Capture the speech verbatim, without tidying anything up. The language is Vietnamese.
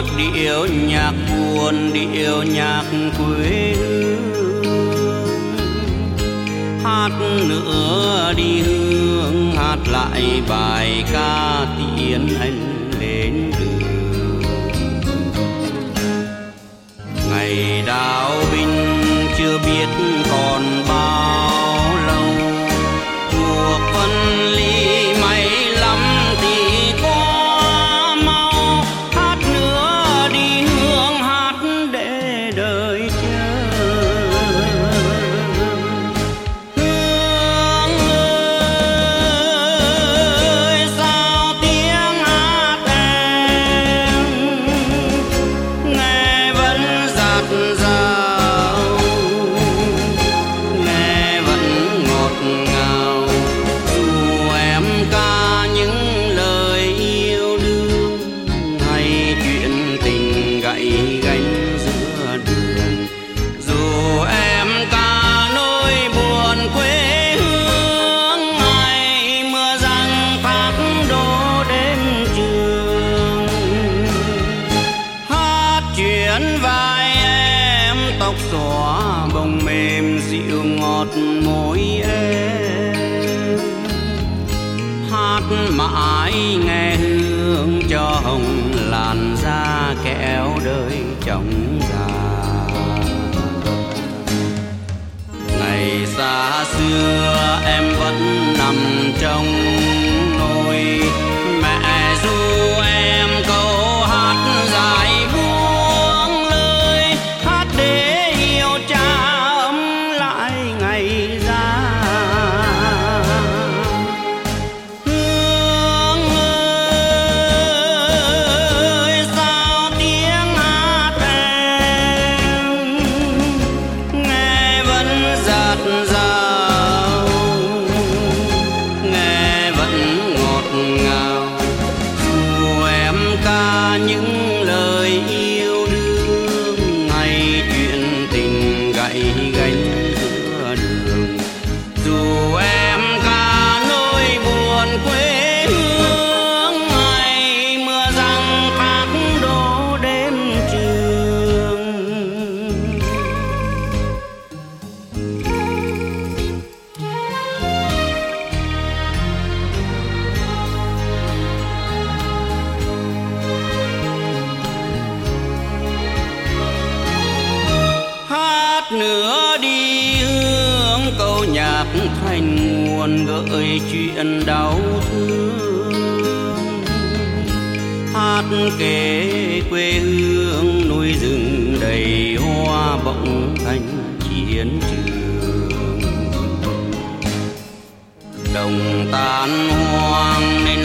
điệu nhạc buồn, điệu nhạc quê hương. Hát nữa đi hương, hát lại bài ca tiễn anh lên đường. Ngày đào binh chưa biết còn bao lâu, cuộc phân ly may lắm thì qua mau. Hát nữa đi hương, hát để đời chờ. Hương ơi sao tiếng hát em nghe vẫn dạt dào, nghe vẫn ngọt ngào. Dù em ca những lời yêu đương hay chuyện tình gãy gánh giữa đường, dù em ca nỗi buồn quê hương hay mưa giăng thác đổ đêm trường. Hát chuyện vai em tóc xõa bông mềm dịu ngọt môi em. Hát mãi nghe hương cho hồng làn da kéo đời trong già. Ngày xa xưa em vẫn nằm trong nôi, mẹ ru em câu hát dài buông lời. Hát để yêu cha ấm lại ngày già. Hương ơi sao tiếng hát em nghe vẫn dạt dào, nghe vẫn ngọt ngào. Dù em ca những lời yêu đương hay chuyện tình gãy gánh giữa đường, dù em ca nỗi buồn quê hương hay mưa giăng thác đổ đêm trường. Hát nữa đi hương, câu nhạc thành nguồn gợi chuyện đau thương. Hát kể quê hương núi rừng đầy hoa bỗng thành chiến trường. Đồng tan hoang nên